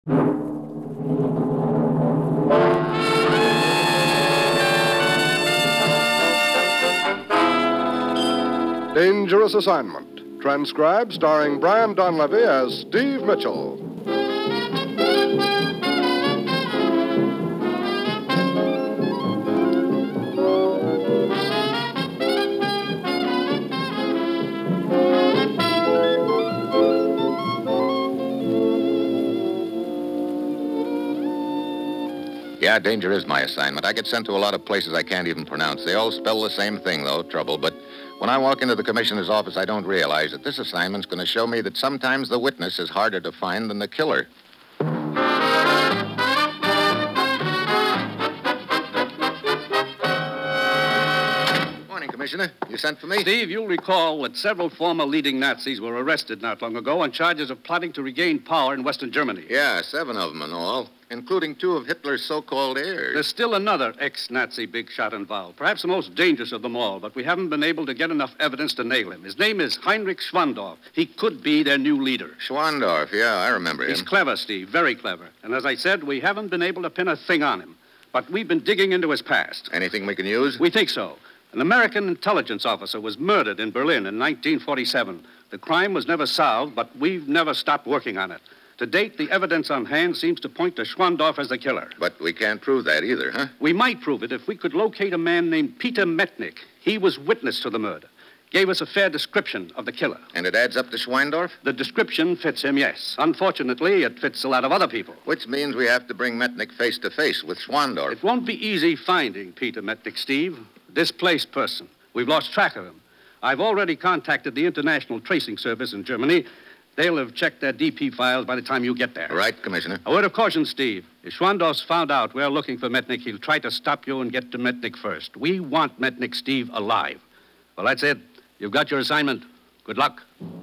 Dangerous Assignment, transcribed starring Brian Donlevy as Steve Mitchell. Yeah, danger is my assignment. I get sent to a lot of places I can't even pronounce. They all spell the same thing, though, trouble. But when I walk into the commissioner's office, I don't realize that this assignment's going to show me that sometimes the witness is harder to find than the killer. Morning, Commissioner. You sent for me? Steve, you'll recall that several former leading Nazis were arrested not long ago on charges of plotting to regain power in Western Germany. Yeah, 7 of them in all, including 2 of Hitler's so-called heirs. There's still another ex-Nazi big shot involved, perhaps the most dangerous of them all, but we haven't been able to get enough evidence to nail him. His name is Heinrich Schwandorf. He could be their new leader. Schwandorf, yeah, I remember him. He's clever, Steve, very clever. And as I said, we haven't been able to pin a thing on him. But we've been digging into his past. Anything we can use? We think so. An American intelligence officer was murdered in Berlin in 1947. The crime was never solved, but we've never stopped working on it. To date, the evidence on hand seems to point to Schwandorf as the killer. But we can't prove that either, huh? We might prove it if we could locate a man named Peter Metnick. He was witness to the murder. Gave us a fair description of the killer. And it adds up to Schwandorf? The description fits him, yes. Unfortunately, it fits a lot of other people. Which means we have to bring Metnick face to face with Schwandorf. It won't be easy finding Peter Metnick, Steve. Displaced person. We've lost track of him. I've already contacted the International Tracing Service in Germany. They'll have checked their DP files by the time you get there. Right, Commissioner. A word of caution, Steve. If Schwandorf's found out we're looking for Metnick, he'll try to stop you and get to Metnick first. We want Metnick, Steve, alive. Well, that's it. You've got your assignment. Good luck.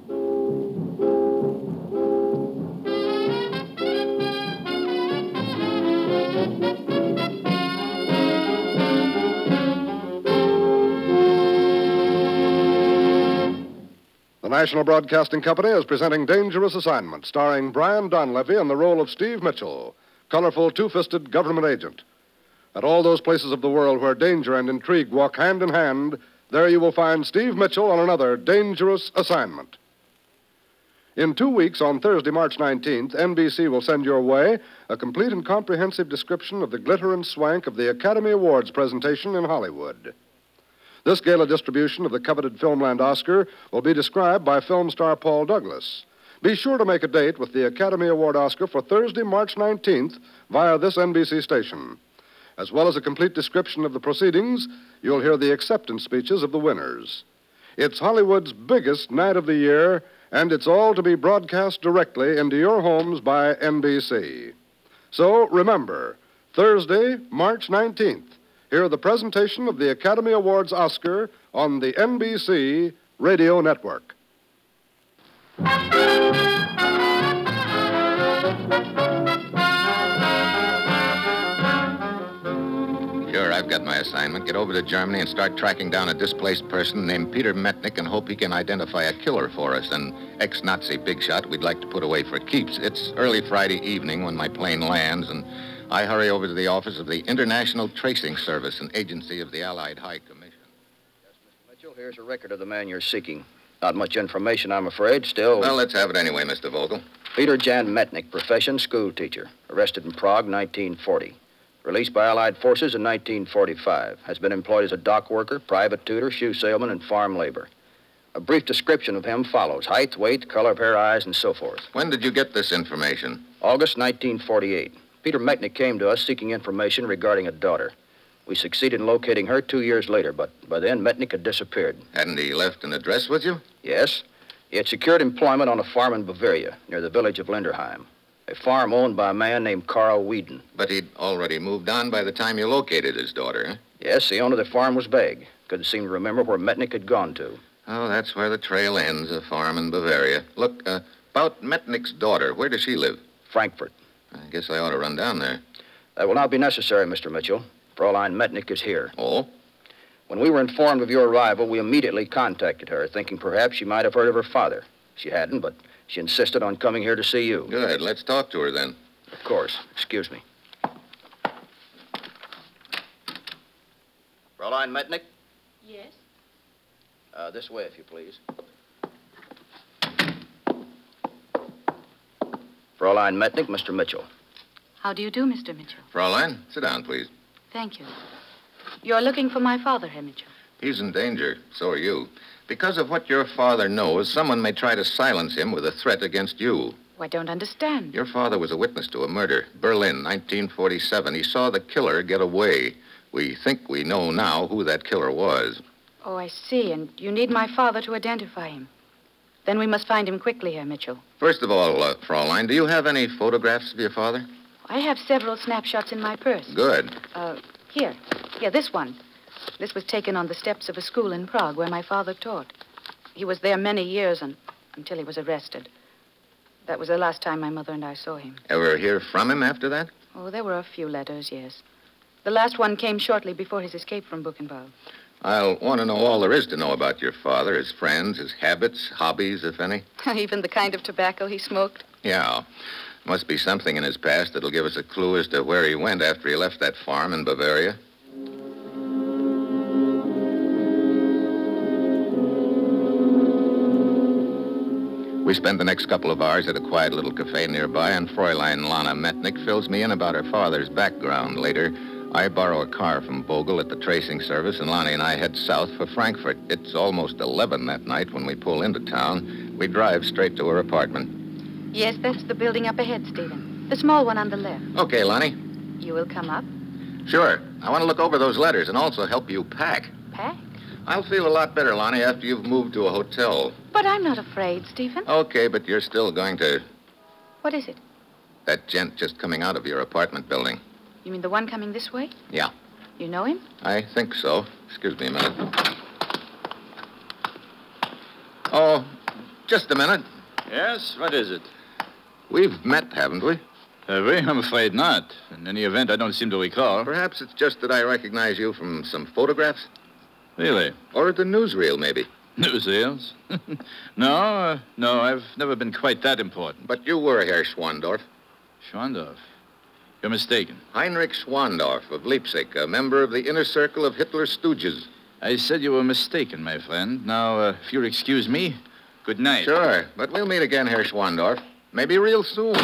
The National Broadcasting Company is presenting Dangerous Assignment, starring Brian Donlevy in the role of Steve Mitchell, colorful, two-fisted government agent. At all those places of the world where danger and intrigue walk hand in hand, there you will find Steve Mitchell on another Dangerous Assignment. In 2 weeks, on Thursday, March 19th, NBC will send your way a complete and comprehensive description of the glitter and swank of the Academy Awards presentation in Hollywood. This gala distribution of the coveted Filmland Oscar will be described by film star Paul Douglas. Be sure to make a date with the Academy Award Oscar for Thursday, March 19th via this NBC station. As well as a complete description of the proceedings, you'll hear the acceptance speeches of the winners. It's Hollywood's biggest night of the year, and it's all to be broadcast directly into your homes by NBC. So remember, Thursday, March 19th, hear the presentation of the Academy Awards Oscar on the NBC Radio Network. Sure, I've got my assignment. Get over to Germany and start tracking down a displaced person named Peter Metnick and hope he can identify a killer for us, an ex-Nazi big shot we'd like to put away for keeps. It's early Friday evening when my plane lands, and I hurry over to the office of the International Tracing Service, an agency of the Allied High Commission. Yes, Mr. Mitchell, here's a record of the man you're seeking. Not much information, I'm afraid. Still... Well, let's have it anyway, Mr. Vogel. Peter Jan Metnick, profession, school teacher. Arrested in Prague, 1940. Released by Allied forces in 1945. Has been employed as a dock worker, private tutor, shoe salesman, and farm labor. A brief description of him follows. Height, weight, color of hair, eyes, and so forth. When did you get this information? August 1948. Peter Metnick came to us seeking information regarding a daughter. We succeeded in locating her 2 years later, but by then Metnick had disappeared. Hadn't he left an address with you? Yes. He had secured employment on a farm in Bavaria, near the village of Linderheim. A farm owned by a man named Carl Whedon. But he'd already moved on by the time you located his daughter, huh? Yes, the owner of the farm was vague. Couldn't seem to remember where Metnick had gone to. Oh, that's where the trail ends, a farm in Bavaria. Look, about Metnick's daughter, where does she live? Frankfurt. I guess I ought to run down there. That will not be necessary, Mr. Mitchell. Fraulein Metnick is here. Oh? When we were informed of your arrival, we immediately contacted her, thinking perhaps she might have heard of her father. She hadn't, but she insisted on coming here to see you. Good. Let's talk to her then. course. Excuse me. Fräulein Metnick? Yes? This way, if you please. Fräulein Metnick, Mr. Mitchell. How do you do, Mr. Mitchell? Fraulein, sit down, please. Thank you. You're looking for my father, Herr Mitchell. He's in danger. So are you. Because of what your father knows, someone may try to silence him with a threat against you. Oh, I don't understand. Your father was a witness to a murder. Berlin, 1947. He saw the killer get away. We think we know now who that killer was. Oh, I see. And you need my father to identify him. Then we must find him quickly, Herr Mitchell. First of all, Fraulein, do you have any photographs of your father? I have several snapshots in my purse. Good. Here. Here, this one. This was taken on the steps of a school in Prague where my father taught. He was there many years until he was arrested. That was the last time my mother and I saw him. Ever hear from him after that? Oh, there were a few letters, yes. The last one came shortly before his escape from Buchenwald. I'll want to know all there is to know about your father, his friends, his habits, hobbies, if any. Even the kind of tobacco he smoked. Yeah. Must be something in his past that'll give us a clue as to where he went after he left that farm in Bavaria. We spend the next couple of hours at a quiet little cafe nearby, and Fräulein Lana Metnick fills me in about her father's background. Later, I borrow a car from Bogle at the tracing service, and Lonnie and I head south for Frankfurt. It's almost 11 that night when we pull into town. We drive straight to her apartment. Yes, that's the building up ahead, Stephen. The small one on the left. Okay, Lonnie. You will come up? Sure. I want to look over those letters and also help you pack. Pack? I'll feel a lot better, Lonnie, after you've moved to a hotel. But I'm not afraid, Stephen. Okay, but you're still going to... What is it? That gent just coming out of your apartment building. You mean the one coming this way? Yeah. You know him? I think so. Excuse me a minute. Oh, just a minute. Yes? What is it? We've met, haven't we? Have we? I'm afraid not. In any event, I don't seem to recall. Perhaps it's just that I recognize you from some photographs. Really? Or at the newsreel, maybe. Newsreels? No, I've never been quite that important. But you were Herr Schwandorf. Schwandorf? You're mistaken. Heinrich Schwandorf of Leipzig, a member of the inner circle of Hitler's stooges. I said you were mistaken, my friend. Now, if you'll excuse me, good night. Sure, but we'll meet again, Herr Schwandorf. Maybe real soon.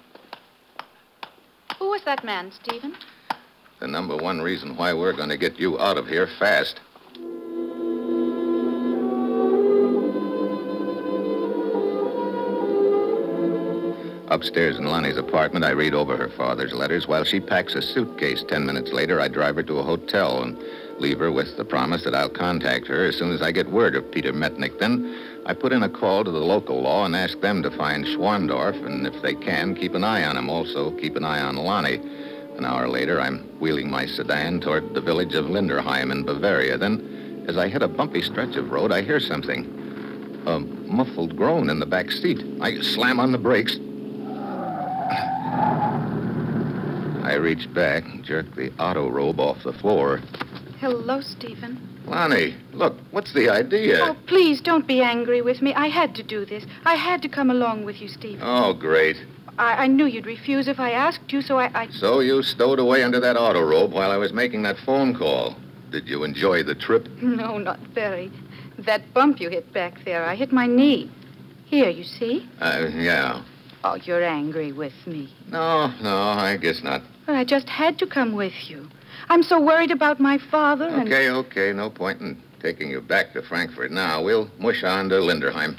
Who was that man, Stephen? The number one reason why we're going to get you out of here fast. Upstairs in Lonnie's apartment, I read over her father's letters while she packs a suitcase. 10 minutes later, I drive her to a hotel and leave her with the promise that I'll contact her as soon as I get word of Peter Metnick. Then I put in a call to the local law and ask them to find Schwandorf, and if they can, keep an eye on him. Also, keep an eye on Lonnie. An hour later, I'm wheeling my sedan toward the village of Linderheim in Bavaria. Then, as I hit a bumpy stretch of road, I hear something. A muffled groan in the back seat. I slam on the brakes. I reach back and jerk the auto robe off the floor. Hello, Stephen. Lonnie, look, what's the idea? Oh, please don't be angry with me. I had to do this. I had to come along with you, Stephen. Oh, great. I knew you'd refuse if I asked you, so I... So you stowed away under that auto robe while I was making that phone call. Did you enjoy the trip? No, not very. That bump you hit back there, I hit my knee. Here, you see? Yeah. Oh, you're angry with me. No, I guess not. Well, I just had to come with you. I'm so worried about my father and... Okay. No point in taking you back to Frankfurt now. We'll mush on to Linderheim.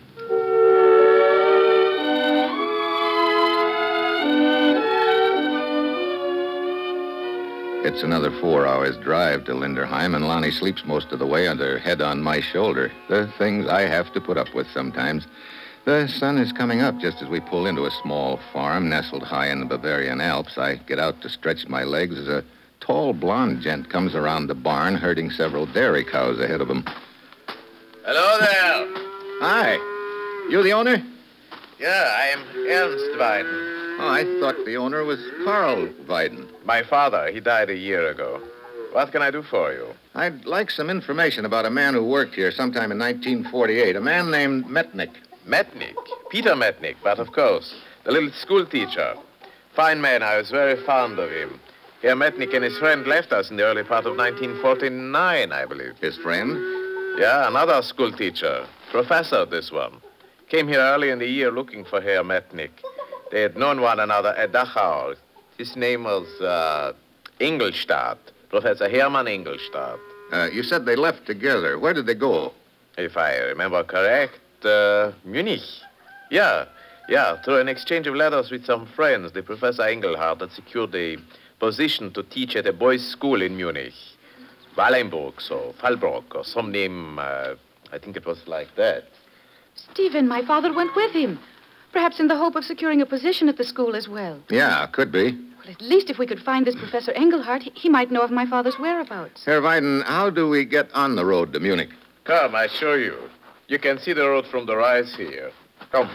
It's another 4 hours drive to Linderheim, and Lonnie sleeps most of the way with her head on my shoulder. The things I have to put up with sometimes. The sun is coming up just as we pull into a small farm nestled high in the Bavarian Alps. I get out to stretch my legs as a tall blonde gent comes around the barn herding several dairy cows ahead of him. Hello there. Hi. You the owner? Yeah, I am Ernst Weiden. Oh, I thought the owner was Karl Weiden. My father, he died a year ago. What can I do for you? I'd like some information about a man who worked here sometime in 1948, a man named Metnick. Metnick? Peter Metnick, but of course. The little school teacher. Fine man. I was very fond of him. Herr Metnick and his friend left us in the early part of 1949, I believe. His friend? Yeah, another school teacher. Professor, this one. Came here early in the year looking for Herr Metnick. They had known one another at Dachau. His name was, Ingolstadt. Professor Hermann Ingolstadt. You said they left together. Where did they go? If I remember correct, Munich. Yeah, through an exchange of letters with some friends, the Professor Engelhardt had secured a position to teach at a boys' school in Munich. Wallenburg or Fallbrook or some name, I think it was like that. Stephen, my father went with him. Perhaps in the hope of securing a position at the school as well. Yeah, could be. Well, at least if we could find this Professor Engelhardt, he might know of my father's whereabouts. Herr Weiden, how do we get on the road to Munich? Come, I show you. You can see the road from the rise here. Come.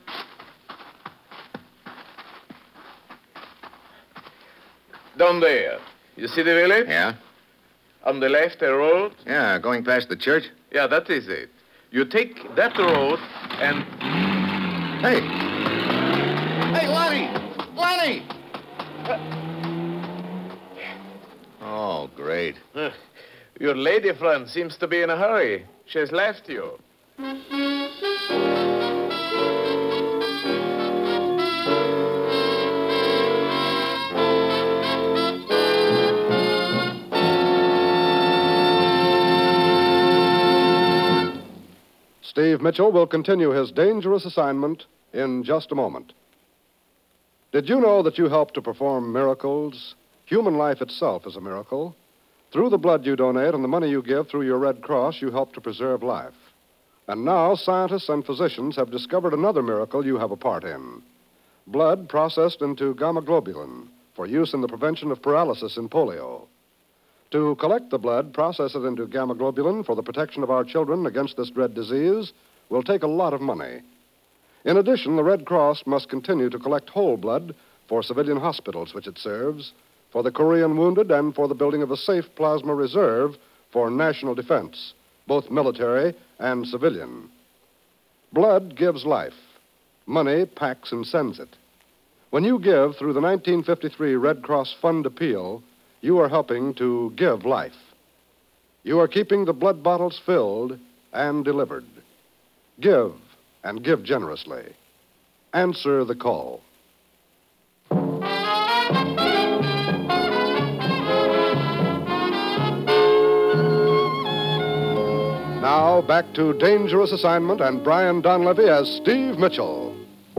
Down there. You see the village? Yeah? On the left, a road. Yeah, going past the church? Yeah, that is it. You take that road and... Hey! Hey, Lonnie! Lonnie! Oh, great. Your lady friend seems to be in a hurry. She has left you. Steve Mitchell will continue his dangerous assignment in just a moment. Did you know that you help to perform miracles? Human life itself is a miracle. Through the blood you donate and the money you give through your Red Cross, you help to preserve life. And now scientists and physicians have discovered another miracle you have a part in. Blood processed into gamma globulin for use in the prevention of paralysis in polio. To collect the blood, process it into gamma globulin for the protection of our children against this dread disease will take a lot of money. In addition, the Red Cross must continue to collect whole blood for civilian hospitals which it serves, for the Korean wounded, and for the building of a safe plasma reserve for national defense, both military and civilian. Blood gives life. Money packs and sends it. When you give through the 1953 Red Cross Fund Appeal, you are helping to give life. You are keeping the blood bottles filled and delivered. Give, and give generously. Answer the call. Now, back to Dangerous Assignment and Brian Donlevy as Steve Mitchell.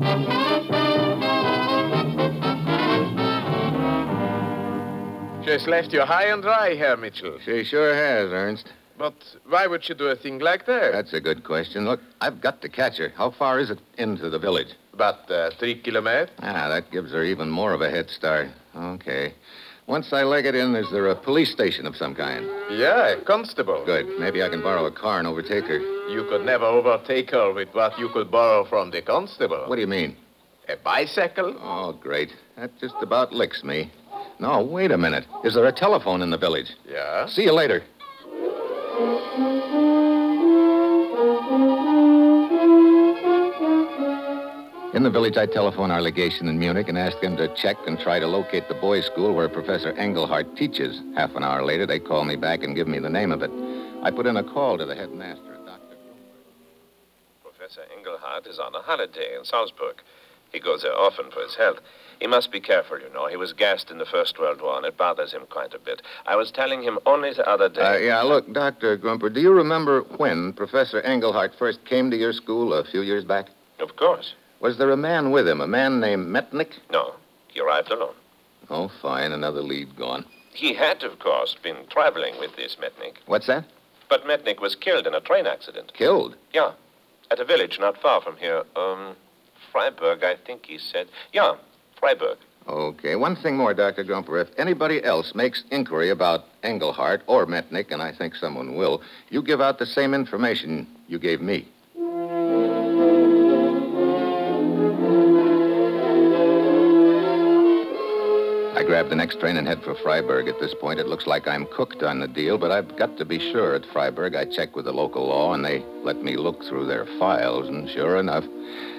She's left you high and dry, Herr Mitchell. She sure has, Ernst. But why would she do a thing like that? That's a good question. Look, I've got to catch her. How far is it into the village? About 3 kilometers. That gives her even more of a head start. Okay. Once I leg it in, is there a police station of some kind? Yeah, a constable. Good. Maybe I can borrow a car and overtake her. You could never overtake her with what you could borrow from the constable. What do you mean? A bicycle? Oh, great. That just about licks me. No, wait a minute. Is there a telephone in the village? Yeah. See you later. In the village, I telephone our legation in Munich and ask them to check and try to locate the boys' school where Professor Engelhardt teaches. Half an hour later, they call me back and give me the name of it. I put in a call to the headmaster, Dr. Professor Engelhardt is on a holiday in Salzburg. He goes there often for his health. He must be careful, you know. He was gassed in the First World War, and it bothers him quite a bit. I was telling him only the other day... Look, Dr. Grumper, do you remember when Professor Engelhardt first came to your school a few years back? Of course. Was there a man with him, a man named Metnick? No, he arrived alone. Oh, fine, another lead gone. He had, of course, been traveling with this Metnick. What's that? But Metnick was killed in a train accident. Killed? Yeah, at a village not far from here. Freiburg, I think he said. Yeah, Freiburg. Okay, one thing more, Dr. Grumper. If anybody else makes inquiry about Engelhardt or Metnick, and I think someone will, you give out the same information you gave me. I grab the next train and head for Freiburg. At this point, it looks like I'm cooked on the deal, but I've got to be sure. At Freiburg, I check with the local law, and they let me look through their files, and sure enough,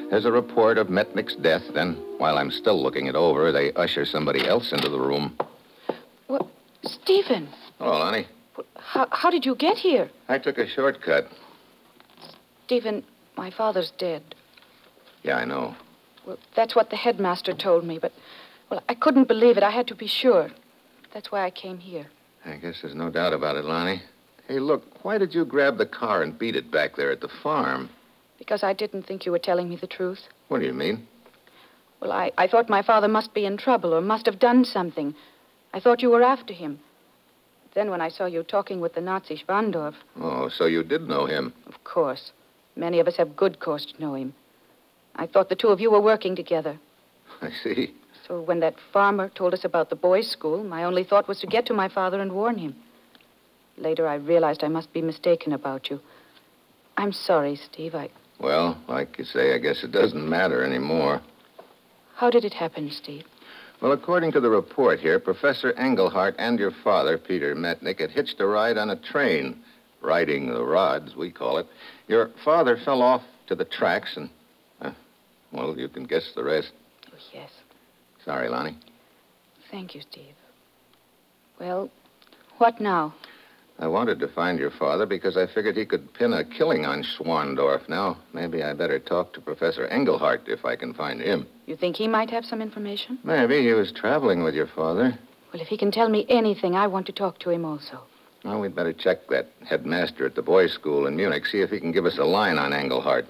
There's a report of Metnick's death. Then, while I'm still looking it over, they usher somebody else into the room. Well, Stephen, Hello, Lonnie. how did you get here? I took a shortcut. Stephen, my father's dead. Yeah, I know. Well, that's what the headmaster told me, but, well, I couldn't believe it. I had to be sure. That's why I came here. I guess there's no doubt about it, Lonnie. Hey, look, why did you grab the car and beat it back there at the farm? Because I didn't think you were telling me the truth. What do you mean? Well, I thought my father must be in trouble or must have done something. I thought you were after him. Then when I saw you talking with the Nazi Schwandorf... Oh, so you did know him. Of course. Many of us have good cause to know him. I thought the two of you were working together. I see. So when that farmer told us about the boys' school, my only thought was to get to my father and warn him. Later, I realized I must be mistaken about you. I'm sorry, Steve. Well, like you say, I guess it doesn't matter anymore. How did it happen, Steve? Well, according to the report here, Professor Engelhardt and your father, Peter Metnick, had hitched a ride on a train. Riding the rods, we call it. Your father fell off to the tracks and, well, you can guess the rest. Oh, yes. Sorry, Lonnie. Thank you, Steve. Well, what now? I wanted to find your father because I figured he could pin a killing on Schwandorf. Now, maybe I better talk to Professor Engelhardt if I can find him. You think he might have some information? Maybe. He was traveling with your father. Well, if he can tell me anything, I want to talk to him also. Well, we'd better check that headmaster at the boys' school in Munich, see if he can give us a line on Engelhardt.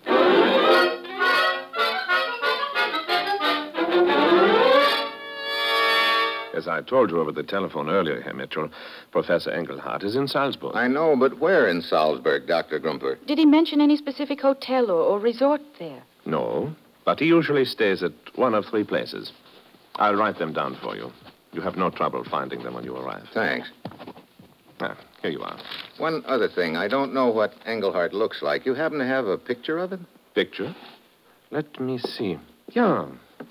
As I told you over the telephone earlier, Herr Mitchell, Professor Engelhardt is in Salzburg. I know, but where in Salzburg, Dr. Grumper? Did he mention any specific hotel or resort there? No, but he usually stays at one of three places. I'll write them down for you. You have no trouble finding them when you arrive. Thanks. Ah, here you are. One other thing. I don't know what Engelhardt looks like. You happen to have a picture of him? Picture? Let me see. Yeah.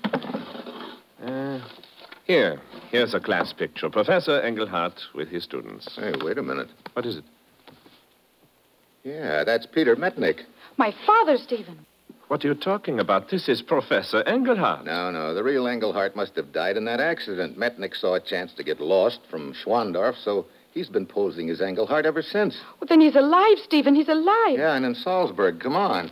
Here's a class picture. Professor Engelhardt with his students. Hey, wait a minute. What is it? Yeah, that's Peter Metnick. My father, Stephen. What are you talking about? This is Professor Engelhardt. No. The real Engelhardt must have died in that accident. Metnick saw a chance to get lost from Schwandorf, so he's been posing as Engelhardt ever since. Well, then he's alive, Stephen. He's alive. Yeah, and in Salzburg. Come on.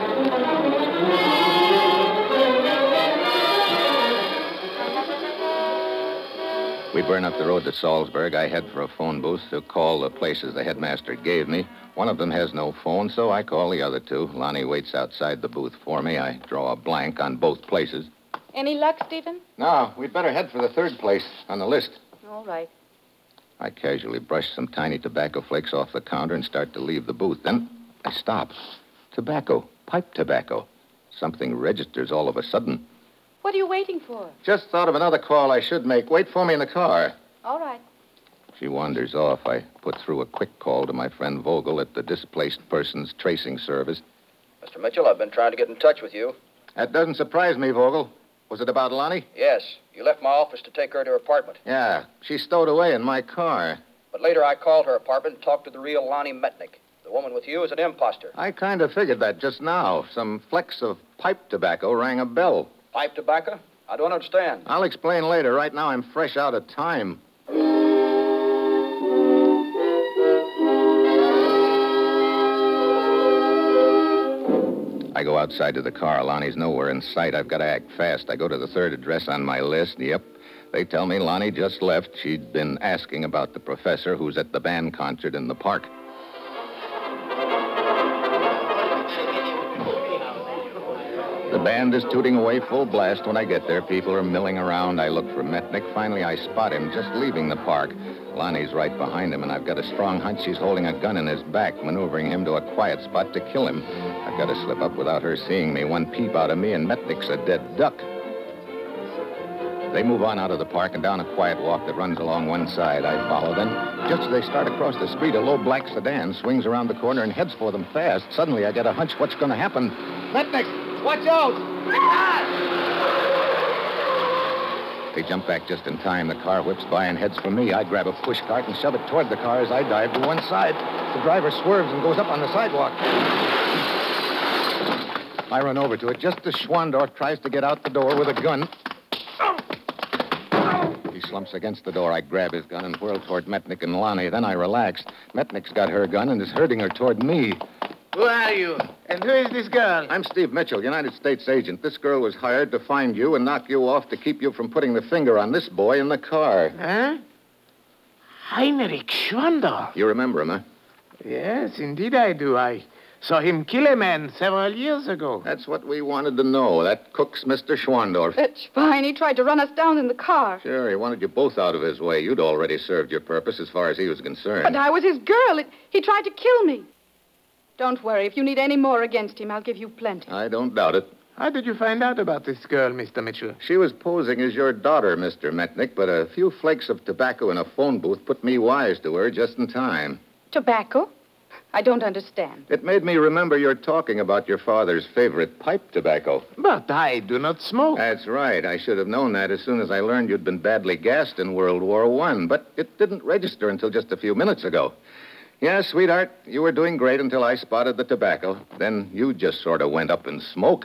We burn up the road to Salzburg. I head for a phone booth to call the places the headmaster gave me. One of them has no phone, so I call the other two. Lonnie waits outside the booth for me. I draw a blank on both places. Any luck, Stephen? No, we'd better head for the third place on the list. All right. I casually brush some tiny tobacco flakes off the counter and start to leave the booth. Then I stop. Tobacco. Pipe tobacco. Something registers all of a sudden. What are you waiting for? Just thought of another call I should make. Wait for me in the car. All right. She wanders off. I put through a quick call to my friend Vogel at the Displaced Persons Tracing Service. Mr. Mitchell, I've been trying to get in touch with you. That doesn't surprise me, Vogel. Was it about Lonnie? Yes. You left my office to take her to her apartment. Yeah. She's stowed away in my car. But later I called her apartment and talked to the real Lonnie Metnick. The woman with you is an imposter. I kind of figured that just now. Some flecks of pipe tobacco rang a bell. Pipe tobacco? I don't understand. I'll explain later. Right now, I'm fresh out of time. I go outside to the car. Lonnie's nowhere in sight. I've got to act fast. I go to the third address on my list. Yep. They tell me Lonnie just left. She'd been asking about the professor who's at the band concert in the park. The band is tooting away full blast when I get there. People are milling around. I look for Metnick. Finally, I spot him just leaving the park. Lonnie's right behind him, and I've got a strong hunch she's holding a gun in his back, maneuvering him to a quiet spot to kill him. I've got to slip up without her seeing me. One peep out of me, and Metnick's a dead duck. They move on out of the park and down a quiet walk that runs along one side. I follow them. Just as they start across the street, a low black sedan swings around the corner and heads for them fast. Suddenly, I get a hunch what's going to happen. Metnick! Watch out! They jump back just in time. The car whips by and heads for me. I grab a push cart and shove it toward the car as I dive to one side. The driver swerves and goes up on the sidewalk. I run over to it just as Schwandorf tries to get out the door with a gun. He slumps against the door. I grab his gun and whirl toward Metnick and Lonnie. Then I relax. Metnick's got her gun and is herding her toward me. Who are you? And who is this girl? I'm Steve Mitchell, United States agent. This girl was hired to find you and knock you off to keep you from putting the finger on this boy in the car. Huh? Heinrich Schwandorf. You remember him, huh? Yes, indeed I do. I saw him kill a man several years ago. That's what we wanted to know. That cook's Mr. Schwandorf. That's fine. He tried to run us down in the car. Sure, he wanted you both out of his way. You'd already served your purpose as far as he was concerned. But I was his girl. He tried to kill me. Don't worry. If you need any more against him, I'll give you plenty. I don't doubt it. How did you find out about this girl, Mr. Mitchell? She was posing as your daughter, Mr. Metnick, but a few flakes of tobacco in a phone booth put me wise to her just in time. Tobacco? I don't understand. It made me remember your talking about your father's favorite pipe tobacco. But I do not smoke. That's right. I should have known that as soon as I learned you'd been badly gassed in World War I, but it didn't register until just a few minutes ago. Yes, sweetheart, you were doing great until I spotted the tobacco. Then you just sort of went up in smoke.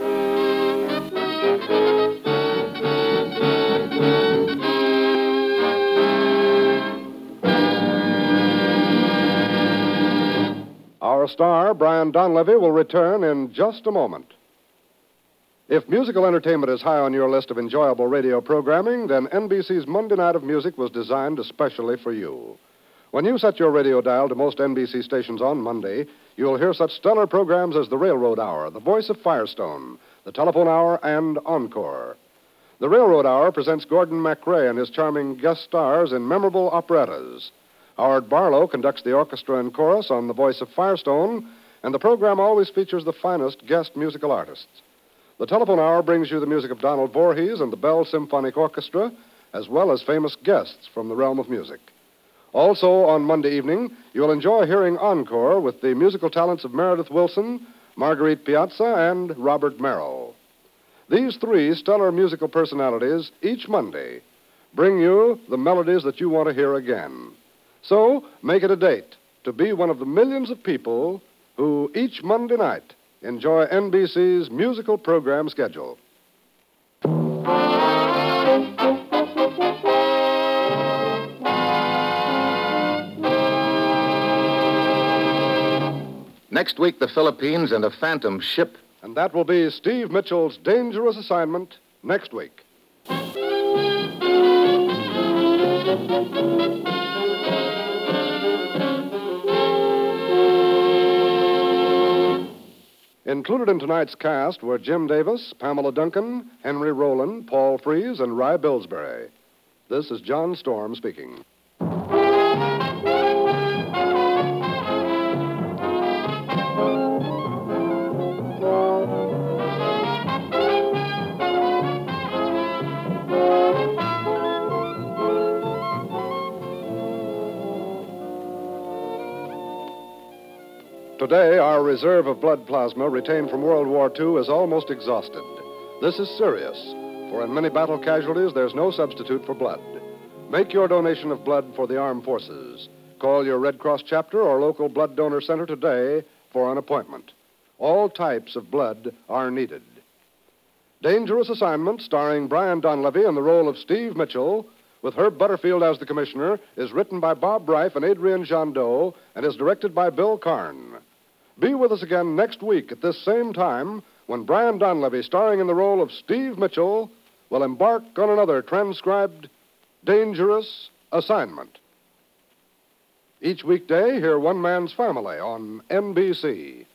Our star, Brian Donlevy, will return in just a moment. If musical entertainment is high on your list of enjoyable radio programming, then NBC's Monday Night of Music was designed especially for you. When you set your radio dial to most NBC stations on Monday, you'll hear such stellar programs as The Railroad Hour, The Voice of Firestone, The Telephone Hour, and Encore. The Railroad Hour presents Gordon MacRae and his charming guest stars in memorable operettas. Howard Barlow conducts the orchestra and chorus on The Voice of Firestone, and the program always features the finest guest musical artists. The Telephone Hour brings you the music of Donald Voorhees and the Bell Symphonic Orchestra, as well as famous guests from the realm of music. Also, on Monday evening, you'll enjoy hearing Encore with the musical talents of Meredith Wilson, Marguerite Piazza, and Robert Merrill. These three stellar musical personalities, each Monday, bring you the melodies that you want to hear again. So, make it a date to be one of the millions of people who, each Monday night, enjoy NBC's musical program schedule. Next week, the Philippines and a phantom ship. And that will be Steve Mitchell's dangerous assignment next week. Included in tonight's cast were Jim Davis, Pamela Duncan, Henry Rowland, Paul Frees, and Rye Billsbury. This is John Storm speaking. Today, our reserve of blood plasma retained from World War II is almost exhausted. This is serious, for in many battle casualties, there's no substitute for blood. Make your donation of blood for the armed forces. Call your Red Cross chapter or local blood donor center today for an appointment. All types of blood are needed. Dangerous Assignment, starring Brian Donlevy in the role of Steve Mitchell, with Herb Butterfield as the commissioner, is written by Bob Reif and Adrian Jandot and is directed by Bill Karn. Be with us again next week at this same time when Brian Donlevy, starring in the role of Steve Mitchell, will embark on another transcribed Dangerous Assignment. Each weekday, hear One Man's Family on NBC.